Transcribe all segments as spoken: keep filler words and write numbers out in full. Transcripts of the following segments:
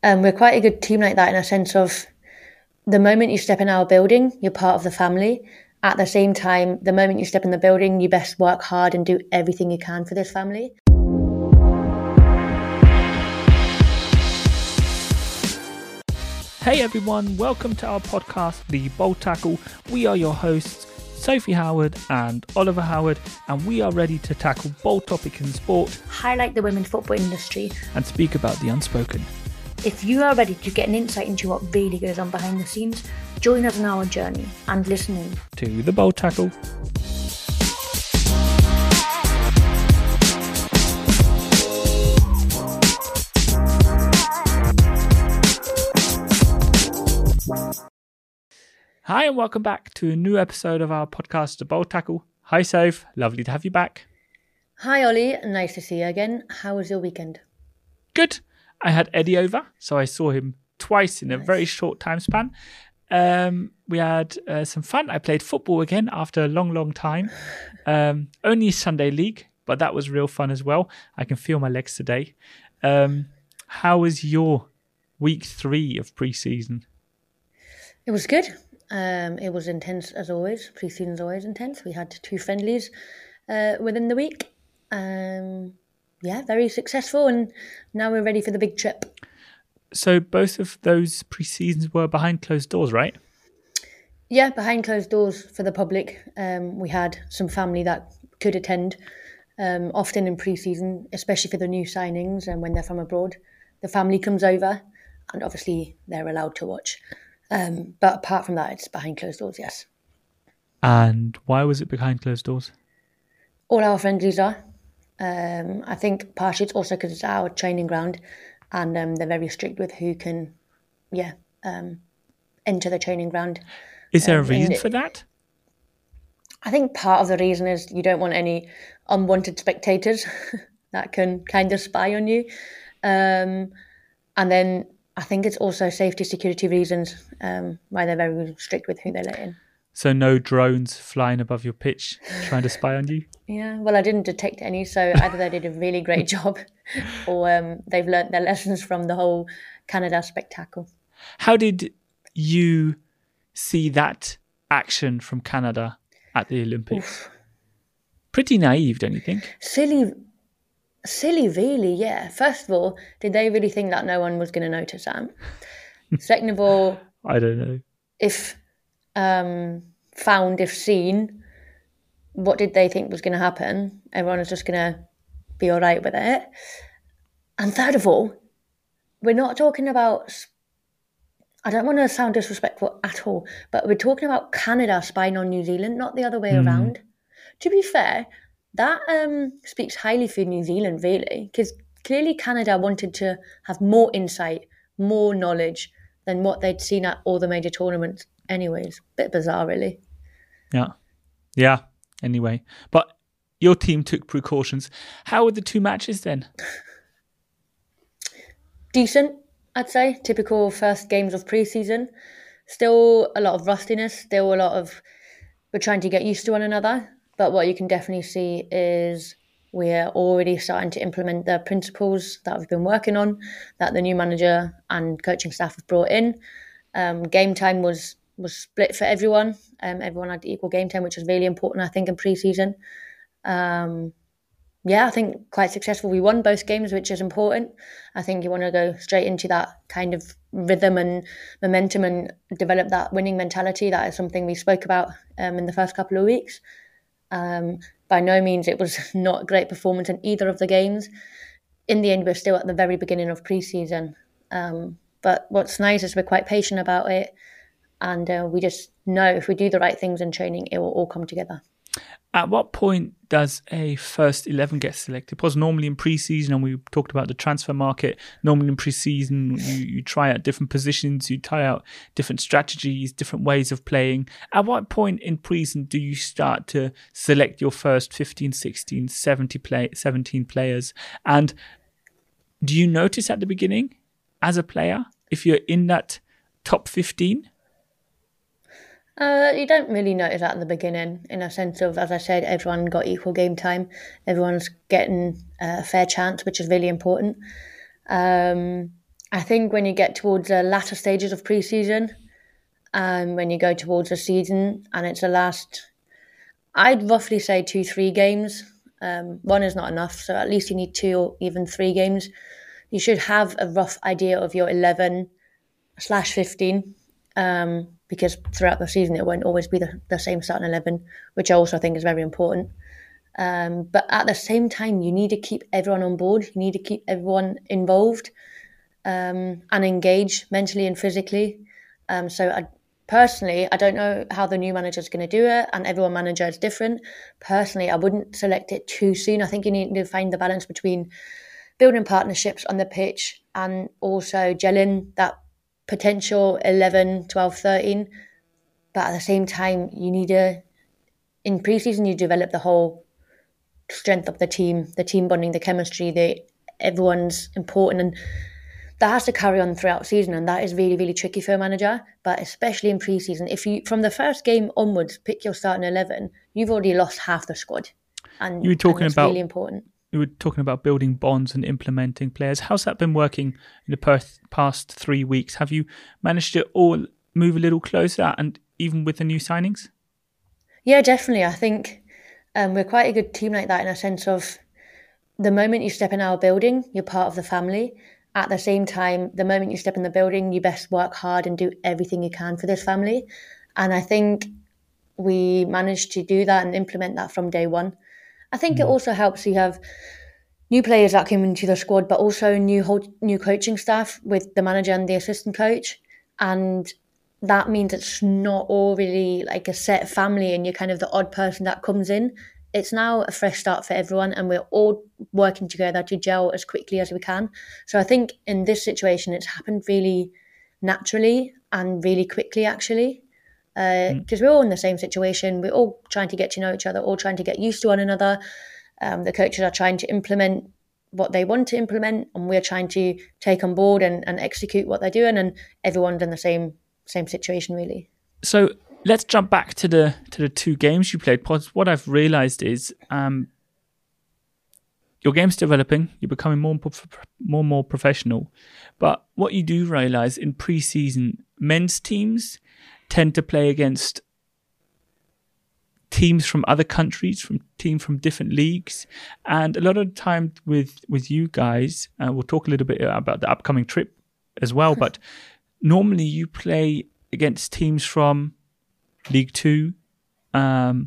Um, we're quite a good team like that in a sense of the moment you step in our building, you're part of the family. At the same time, the moment you step in the building, you best work hard and do everything you can for this family. Hey everyone, welcome to our podcast, The Bold Tackle. We are your hosts, Sophie Howard and Oliver Howard, and we are ready to tackle bold topics in sport, Highlight the women's football industry, and speak about the unspoken. If you are ready to get an insight into what really goes on behind the scenes, join us on our journey and listening to The Bold Tackle. Hi and welcome back to a new episode of our podcast, The Bold Tackle. Hi Soph, lovely to have you back. Hi Ollie, nice to see you again. How was your weekend? Good. I had Eddie over, so I saw him twice in a Nice. very short time span. Um, we had uh, some fun. I played football again after a long, long time. Um, only Sunday league, but that was real fun as well. I can feel my legs today. Um, how was your week three of pre-season? It was good. Um, it was intense as always. Pre-season's always intense. We had two friendlies uh, within the week. Um, yeah, very successful, and now we're ready for the big trip. So both of those pre-seasons were behind closed doors, right? Yeah, behind closed doors for the public. Um, we had some family that could attend, um, often in pre-season, especially for the new signings and when they're from abroad. The family comes over, and obviously they're allowed to watch. Um, but apart from that, it's behind closed doors, yes. And why was it behind closed doors? All our friendlies are. Um, I think partially it's also because it's our training ground, and um, they're very strict with who can, yeah, um, enter the training ground. Is there a Um, reason and for that? I think part of the reason is you don't want any unwanted spectators that can kind of spy on you. Um, and then I think it's also safety, security reasons um, why they're very strict with who they let in. So no drones flying above your pitch trying to spy on you? Yeah, well, I didn't detect any, so either they did a really great job or um, they've learnt their lessons from the whole Canada spectacle. How did you see that action from Canada at the Olympics? Oof. Pretty naive, don't you think? Silly, silly, really, yeah. First of all, did they really think that no one was going to notice that? Second of all, I don't know. if um, found, if seen, what did they think was going to happen? Everyone was just going to be all right with it. And third of all, we're not talking about, I don't want to sound disrespectful at all, but we're talking about Canada spying on New Zealand, not the other way Mm. around. To be fair, that um, speaks highly for New Zealand, really, because clearly Canada wanted to have more insight, more knowledge than what they'd seen at all the major tournaments anyways. Bit bizarre, really. Yeah. Yeah. Anyway, but your team took precautions. How were the two matches then? Decent, I'd say. Typical first games of pre-season. Still a lot of rustiness, still a lot of we're trying to get used to one another. But what you can definitely see is we're already starting to implement the principles that we've been working on, that the new manager and coaching staff have brought in. Um, game time was was split for everyone. Um, everyone had equal game time, which was really important, I think, in pre-season. Um, yeah, I think quite successful. We won both games, which is important. I think you want to go straight into that kind of rhythm and momentum and develop that winning mentality. That is something we spoke about um, in the first couple of weeks. Um, by no means it was not a great performance in either of the games. In the end, we're still at the very beginning of pre-season. Um, but what's nice is we're quite patient about it. And uh, we just know if we do the right things in training, it will all come together. At what point does a first eleven get selected? Because normally in pre-season, and we talked about the transfer market, normally in pre-season, you, you try out different positions, you try out different strategies, different ways of playing. At what point in pre-season do you start to select your first fifteen, sixteen, seventy play, seventeen players? And do you notice at the beginning, as a player, if you're in that top fifteen? Uh, you don't really notice that at the beginning, in a sense of, as I said, everyone got equal game time. Everyone's getting a fair chance, which is really important. Um, I think when you get towards the latter stages of pre-season, um, when you go towards the season and it's the last, I'd roughly say two, three games. Um, one is not enough, so at least you need two or even three games. You should have a rough idea of your eleven slash fifteen, um, because throughout the season it won't always be the, the same starting eleven, which I also think is very important. Um, but at the same time, you need to keep everyone on board. You need to keep everyone involved um, and engaged mentally and physically. Um, so I, personally, I don't know how the new manager is going to do it, and everyone manager is different. Personally, I wouldn't select it too soon. I think you need to find the balance between building partnerships on the pitch and also gelling that potential eleven, twelve, thirteen. But at the same time, you need to, in pre-season, you develop the whole strength of the team, the team bonding, the chemistry, the everyone's important, and that has to carry on throughout season, and that is really, really tricky for a manager. But especially in pre-season, if you from the first game onwards pick your starting eleven, you've already lost half the squad, and you were talking and it's about really important. You were talking about building bonds and implementing players. How's that been working in the past three weeks? Have you managed to all move a little closer, and even with the new signings? Yeah, definitely. I think um, we're quite a good team like that, in a sense of the moment you step in our building, you're part of the family. At the same time, the moment you step in the building, you best work hard and do everything you can for this family. And I think we managed to do that and implement that from day one. I think mm. it also helps you have new players that come into the squad, but also new whole, new coaching staff with the manager and the assistant coach. And that means it's not all really like a set family and you're kind of the odd person that comes in. It's now a fresh start for everyone, and we're all working together to gel as quickly as we can. So I think in this situation, it's happened really naturally and really quickly, actually, because uh, mm. we're all in the same situation. We're all trying to get to know each other, all trying to get used to one another. Um, the coaches are trying to implement what they want to implement, and we're trying to take on board and, and execute what they're doing, and everyone's in the same same situation, really. So let's jump back to the to the two games you played. What I've realised is um, your game's developing. You're becoming more and more, more professional. But what you do realise in pre-season, men's teams tend to play against teams from other countries, from teams from different leagues. And a lot of the time with, with you guys, uh, we'll talk a little bit about the upcoming trip as well, but normally you play against teams from League Two, um,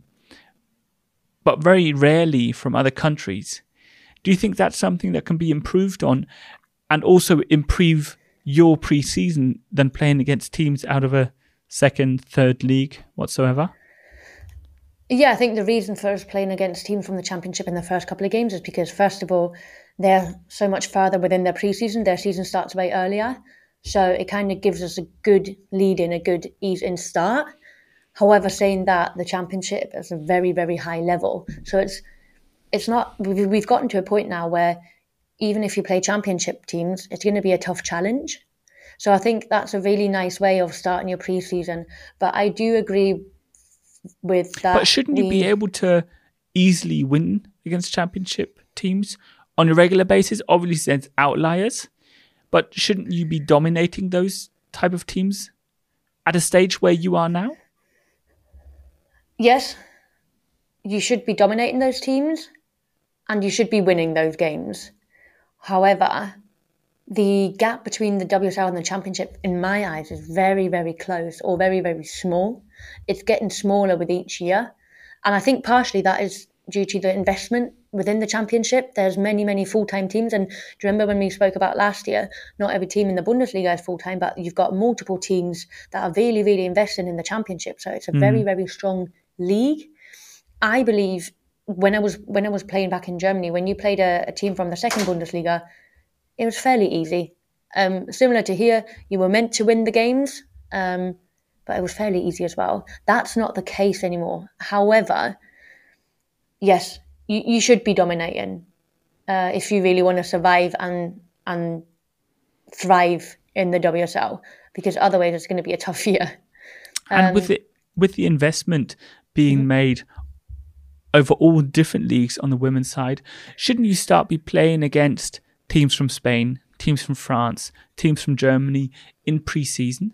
but very rarely from other countries. Do you think that's something that can be improved on, and also improve your pre-season than playing against teams out of a second, third league whatsoever? Yeah, I think the reason for us playing against teams from the Championship in the first couple of games is because, first of all, they're so much further within their pre-season. Their season starts way earlier. So it kind of gives us a good lead in, a good ease-in start. However, saying that, the Championship is a very, very high level. So it's it's not, we've gotten to a point now where even if you play Championship teams, it's going to be a tough challenge. So I think that's a really nice way of starting your pre-season. But I do agree with that. But shouldn't you be able to easily win against Championship teams on a regular basis? Obviously, there's outliers. But shouldn't you be dominating those type of teams at a stage where you are now? Yes, you should be dominating those teams and you should be winning those games. However, the gap between the W S L and the Championship, in my eyes, is very, very close or very, very small. It's getting smaller with each year. And I think partially that is due to the investment within the Championship. There's many, many full-time teams. And do you remember when we spoke about last year, not every team in the Bundesliga is full-time, but you've got multiple teams that are really, really invested in the Championship. So it's a mm. very, very strong league. I believe when I was when I was playing back in Germany, when you played a, a team from the second Bundesliga, it was fairly easy. Um, similar to here, you were meant to win the games, um, but it was fairly easy as well. That's not the case anymore. However, yes, you, you should be dominating uh, if you really want to survive and and thrive in the W S L, because otherwise it's going to be a tough year. Um, and with it, with the investment being mm-hmm. made over all different leagues on the women's side, shouldn't you start be playing against teams from Spain, teams from France, teams from Germany in pre-season?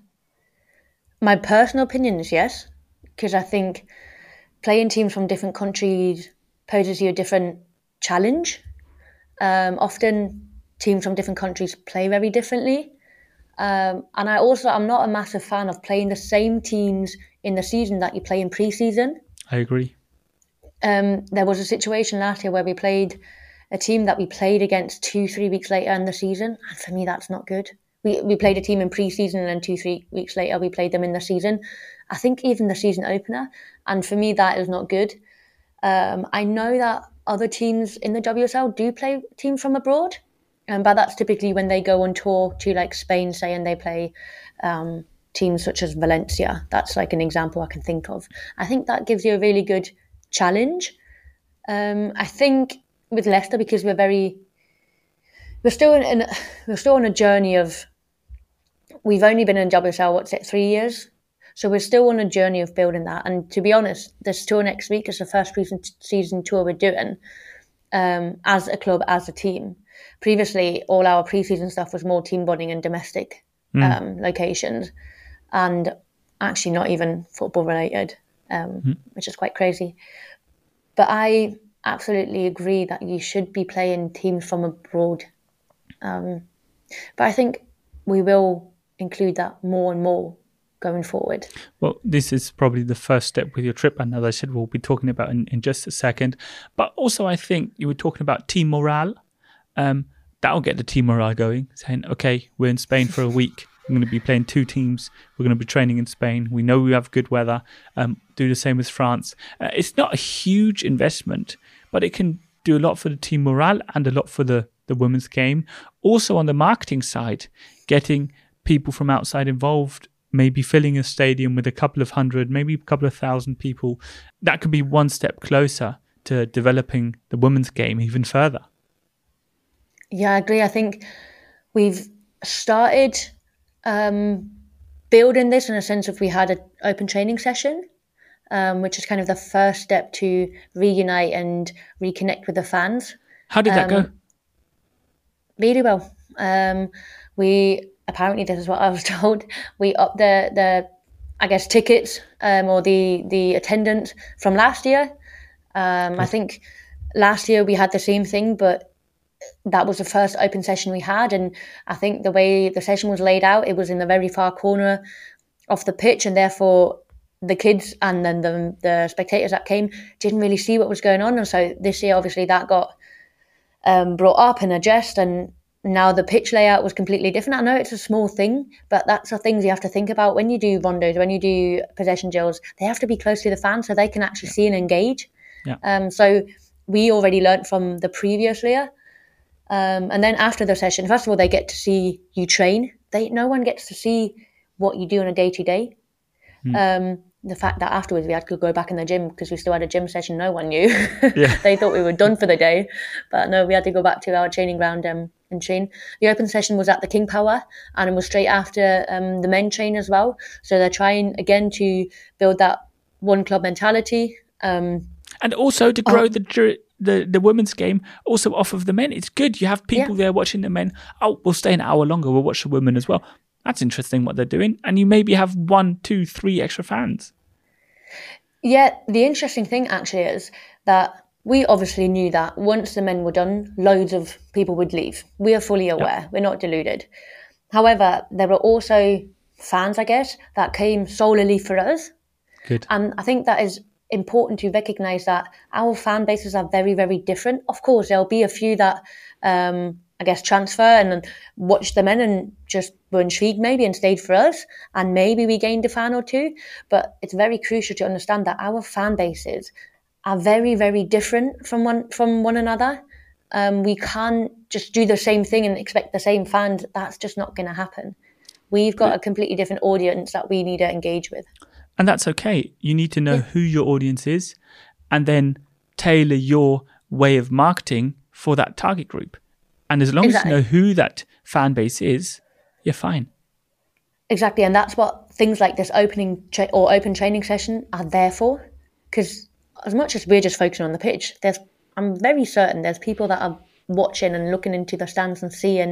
My personal opinion is yes, because I think playing teams from different countries poses you a different challenge. Um, often teams from different countries play very differently. Um, and I also, I'm not a massive fan of playing the same teams in the season that you play in pre-season. I agree. Um, there was a situation last year where we played a team that we played against two, three weeks later in the season. And for me, that's not good. We we played a team in pre-season and then two, three weeks later, we played them in the season. I think even the season opener. And for me, that is not good. Um, I know that other teams in the W S L do play teams from abroad. Um, but that's typically when they go on tour to like Spain, say, and they play um, teams such as Valencia. That's like an example I can think of. I think that gives you a really good challenge. Um, I think with Leicester, because we're very, we're still in, in we're still on a journey of, we've only been in W S L, what's it, three years? So we're still on a journey of building that. And to be honest, this tour next week is the first pre-season tour we're doing um, as a club, as a team. Previously, all our pre-season stuff was more team bonding and domestic mm. um, locations, and actually not even football related, um, mm. which is quite crazy. But I absolutely agree that you should be playing teams from abroad. Um, but I think we will include that more and more going forward. Well, this is probably the first step with your trip, and as I said, we'll be talking about in, in just a second. But also, I think you were talking about team morale. Um, that'll get the team morale going, saying, okay, we're in Spain for a week. We're going to be playing two teams. We're going to be training in Spain. We know we have good weather. Um, do the same as France. Uh, it's not a huge investment, but it can do a lot for the team morale and a lot for the, the women's game. Also on the marketing side, getting people from outside involved, maybe filling a stadium with a couple of hundred, maybe a couple of thousand people. That could be one step closer to developing the women's game even further. Yeah, I agree. I think we've started um, building this in a sense of we had an open training session, um, which is kind of the first step to reunite and reconnect with the fans. How did that um, go? Really well. Um, we apparently, this is what I was told, we upped the, the I guess, tickets um, or the, the attendance from last year. Um, I think last year we had the same thing, but that was the first open session we had, and I think the way the session was laid out, it was in the very far corner of the pitch, and therefore the kids and then the, the spectators that came didn't really see what was going on. And so this year, obviously, that got um, brought up and addressed, and now the pitch layout was completely different. I know it's a small thing, but that's the things you have to think about when you do rondos, when you do possession drills. They have to be close to the fans so they can actually yeah. see and engage. Yeah. Um, so we already learnt from the previous year. Um, and then after the session, first of all, they get to see you train. They no one gets to see what you do on a day-to-day. Mm. Um, the fact that afterwards we had to go back in the gym because we still had a gym session, no one knew. Yeah. They thought we were done for the day. But no, we had to go back to our training ground um, and train. The open session was at the King Power, and it was straight after um, the men train as well. So they're trying, again, to build that one club mentality. Um, and also to grow oh, the... The, the women's game also off of the men. It's good. You have people yeah. there watching the men. Oh, we'll stay an hour longer. We'll watch the women as well. That's interesting what they're doing. And you maybe have one, two, three extra fans. Yeah, the interesting thing actually is that we obviously knew that once the men were done, loads of people would leave. We are fully aware. Yep. We're not deluded. However, there were also fans, I guess, that came solely for us. Good. And I think that is important to recognise that our fan bases are very, very different. Of course, there'll be a few that, um, I guess, transfer and then watch the men and just were intrigued maybe and stayed for us. And maybe we gained a fan or two. But it's very crucial to understand that our fan bases are very, very different from one from one another. Um, we can't just do the same thing and expect the same fans. That's just not going to happen. We've got a completely different audience that we need to engage with. And that's okay. You need to know yeah. who your audience is and then tailor your way of marketing for that target group. And as long exactly. as you know who that fan base is, you're fine. Exactly. And that's what things like this opening tra- or open training session are there for. Because as much as we're just focusing on the pitch, there's I'm very certain there's people that are watching and looking into the stands and seeing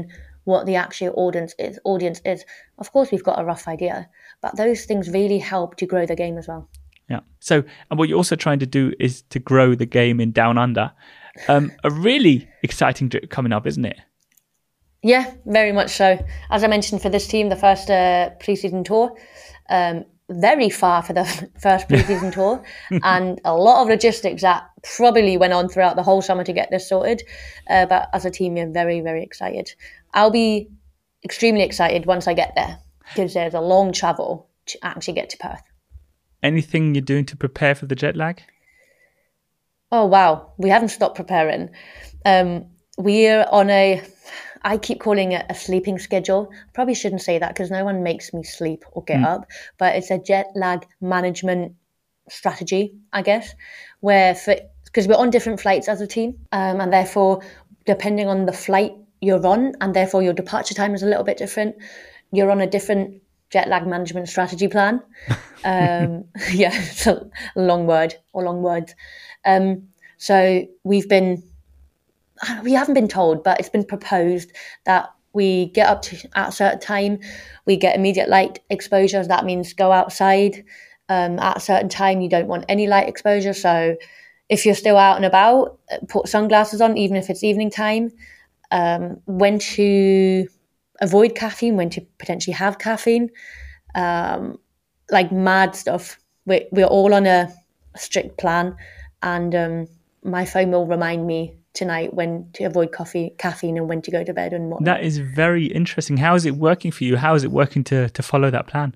what the actual audience is. Audience is. Of course, we've got a rough idea, but those things really help to grow the game as well. Yeah. So, and what you're also trying to do is to grow the game in Down Under. Um, a really exciting trip coming up, isn't it? Yeah, very much so. As I mentioned, for this team, the first uh, pre-season tour, um, very far for the first pre-season tour, and a lot of logistics that probably went on throughout the whole summer to get this sorted. Uh, but as a team, we're very, very excited. I'll be extremely excited once I get there, because there's a long travel to actually get to Perth. Anything you're doing to prepare for the jet lag? Oh, wow. We haven't stopped preparing. Um, we're on a... I keep calling it a sleeping schedule. Probably shouldn't say that because no one makes me sleep or get mm. up, but it's a jet lag management strategy, I guess, where for because we're on different flights as a team, um, and therefore, depending on the flight you're on, and therefore your departure time is a little bit different, you're on a different jet lag management strategy plan. Um, yeah, it's a long word or long words. Um, so we've been... We haven't been told, but it's been proposed that we get up to at a certain time, we get immediate light exposure. That means go outside um, at a certain time. You don't want any light exposure. So if you're still out and about, put sunglasses on, even if it's evening time. Um, when to avoid caffeine, when to potentially have caffeine, um, like mad stuff. We're, we're all on a strict plan, and um, my phone will remind me tonight when to avoid coffee, caffeine, and when to go to bed and what. That is very interesting. How is it working for you? How is it working to to follow that plan?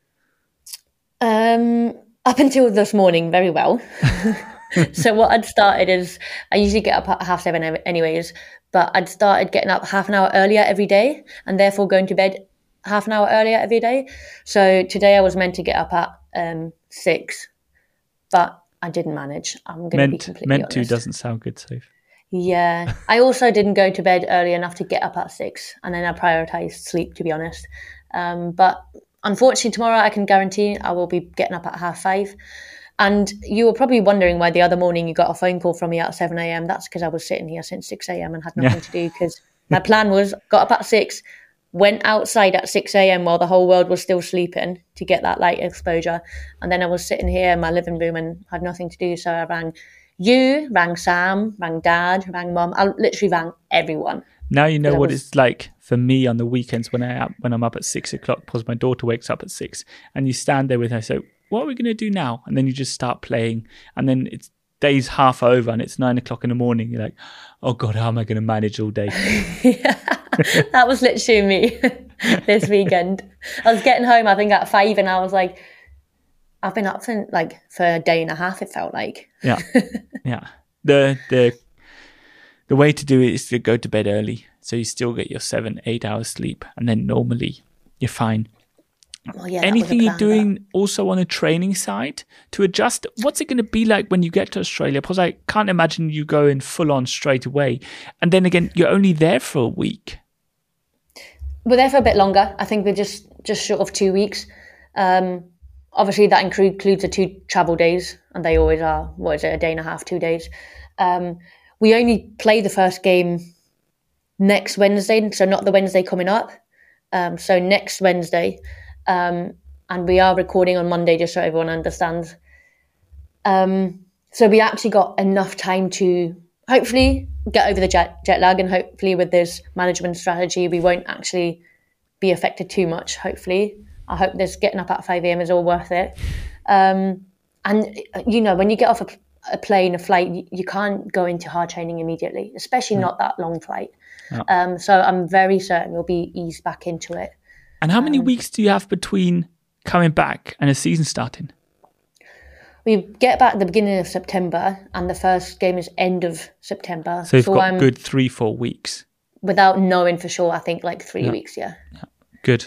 Um, up until this morning, very well. So what I'd started is, I usually get up at half seven anyways, but I'd started getting up half an hour earlier every day, and therefore going to bed half an hour earlier every day. So today I was meant to get up at um, six, but I didn't manage. I'm going to be completely meant honest. Meant to doesn't sound good, Soph. Yeah, I also didn't go to bed early enough to get up at six, and then I prioritised sleep, to be honest. Um, but unfortunately, tomorrow I can guarantee I will be getting up at half five. And you were probably wondering why the other morning you got a phone call from me at seven a.m. That's because I was sitting here since six a.m. and had nothing yeah. to do, because my plan was got up at six, went outside at six a.m. while the whole world was still sleeping to get that light exposure. And then I was sitting here in my living room and had nothing to do, so I rang you, rang Sam, rang Dad, rang Mum. I literally rang everyone. Now you know what was... it's like for me on the weekends when I when I'm up at six o'clock because my daughter wakes up at six, and you stand there with her. So what are we going to do now? And then you just start playing, and then it's day's half over, and it's nine o'clock in the morning. You're like, oh God, how am I going to manage all day? Yeah, that was literally me this weekend. I was getting home, I think at five, and I was like, I've been up for like for a day and a half. It felt like. Yeah, yeah. The the the way to do it is to go to bed early, so you still get your seven, eight hours sleep, and then normally you're fine. Well, yeah, anything you're doing but... also on a training side to adjust? What's it going to be like when you get to Australia? Because I can't imagine you going full on straight away, and then again you're only there for a week. We're there for a bit longer. I think we're just just short of two weeks. Um, Obviously, that includes the two travel days, and they always are, what is it, a day and a half, two days. Um, we only play the first game next Wednesday, so not the Wednesday coming up. Um, so next Wednesday, um, and we are recording on Monday, just so everyone understands. Um, so we actually got enough time to hopefully get over the jet, jet lag, and hopefully with this management strategy, we won't actually be affected too much, hopefully. I hope this getting up at five a.m. is all worth it. Um, and, you know, when you get off a, a plane, a flight, you, you can't go into hard training immediately, especially mm. not that long flight. Oh. Um, so I'm very certain we'll be eased back into it. And how many um, weeks do you have between coming back and a season starting? We get back at the beginning of September, and the first game is end of September. So you've so got I'm, good three, four weeks. Without knowing for sure, I think like three yeah. weeks, yeah. yeah. Good.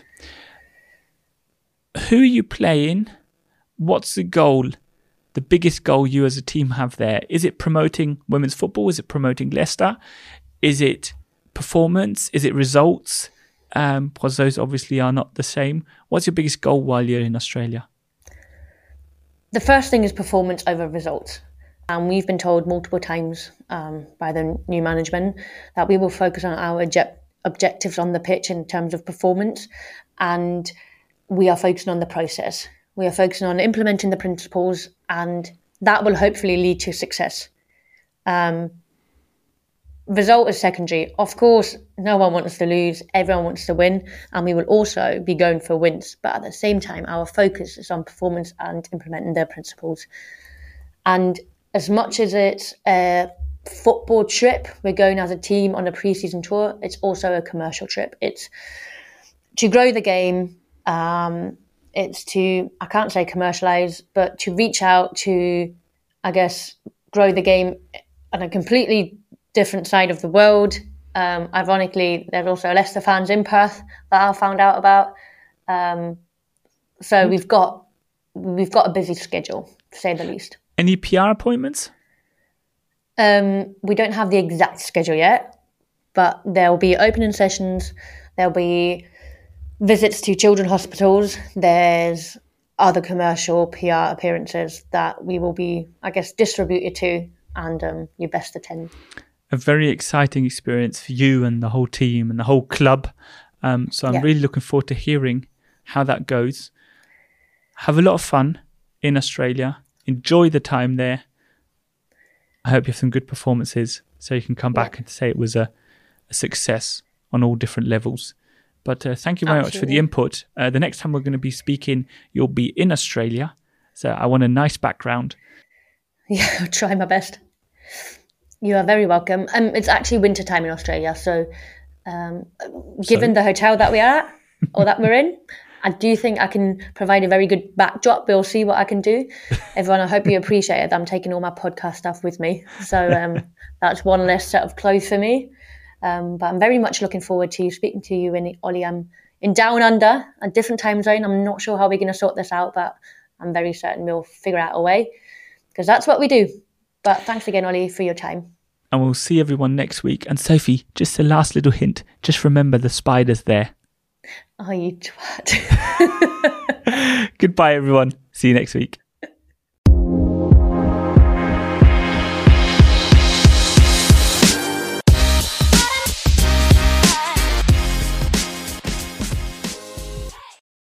Who are you playing? What's the goal? The biggest goal you as a team have there? Is it promoting women's football? Is it promoting Leicester? Is it performance? Is it results? Um, because those obviously are not the same. What's your biggest goal while you're in Australia? The first thing is performance over results. And we've been told multiple times um, by the new management that we will focus on our object- objectives on the pitch in terms of performance, and we are focusing on the process. We are focusing on implementing the principles, and that will hopefully lead to success. Um, result is secondary. Of course, no one wants to lose. Everyone wants to win, and we will also be going for wins. But at the same time, our focus is on performance and implementing their principles. And as much as it's a football trip, we're going as a team on a pre-season tour, it's also a commercial trip. It's to grow the game. Um, it's to, I can't say commercialize, but to reach out to, I guess, grow the game on a completely different side of the world. Um, ironically, there's also Leicester fans in Perth that I found out about. Um, so mm-hmm. we've got we've got a busy schedule, to say the least. Any P R appointments? Um, we don't have the exact schedule yet, but there'll be opening sessions. There'll be visits to children's hospitals. There's other commercial P R appearances that we will be, I guess, distributed to, and um, you best attend. A very exciting experience for you and the whole team and the whole club. Um, so I'm yeah. really looking forward to hearing how that goes. Have a lot of fun in Australia. Enjoy the time there. I hope you have some good performances so you can come yeah. back and say it was a, a success on all different levels. But uh, thank you very Absolutely. much for the input. Uh, the next time we're going to be speaking, you'll be in Australia. So I want a nice background. Yeah, I'll try my best. You are very welcome. Um, it's actually winter time in Australia. So um, given so? the hotel that we are at or that we're in, I do think I can provide a very good backdrop. We'll see what I can do. Everyone, I hope you appreciate it. I'm taking all my podcast stuff with me. So um, that's one less set of clothes for me. Um, but I'm very much looking forward to speaking to you, and Ollie. I'm in Down Under, a different time zone. I'm not sure how we're going to sort this out, but I'm very certain we'll figure out a way, because that's what we do. But thanks again, Ollie, for your time. And we'll see everyone next week. And Sophie, just a last little hint. Just remember the spider's there. Oh, you twat. Goodbye, everyone. See you next week.